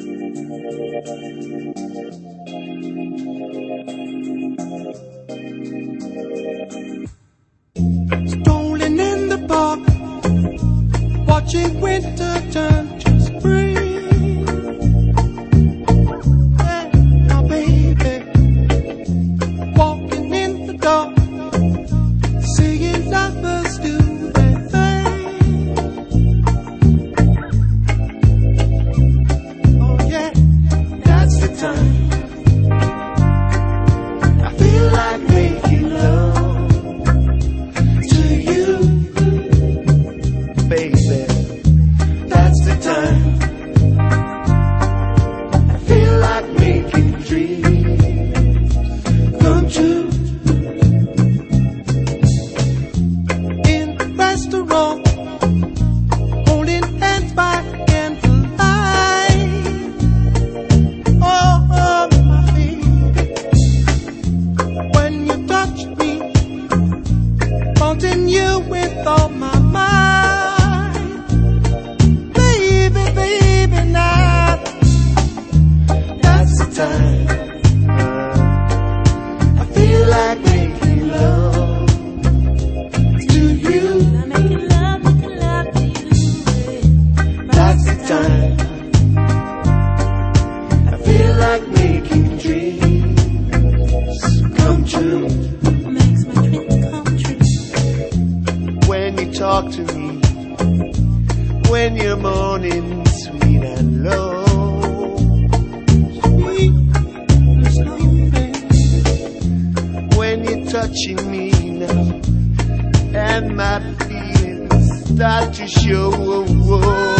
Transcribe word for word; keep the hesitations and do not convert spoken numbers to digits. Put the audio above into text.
Strolling in the park, watching winter turn to spring. Hey, now baby, walking in the dark, seeing lovers do their thing. Oh yeah, that's the time I feel like making love. You with all my mind, baby, baby, now that's the time I feel like making love to you. I'm making love, making love to you. That's the time I feel like making dreams come true. Makes my dreams come true. When you talk to me, when you're moaning sweet and low, sweet and slow, baby. When you're touching me now, and my feelings start to show.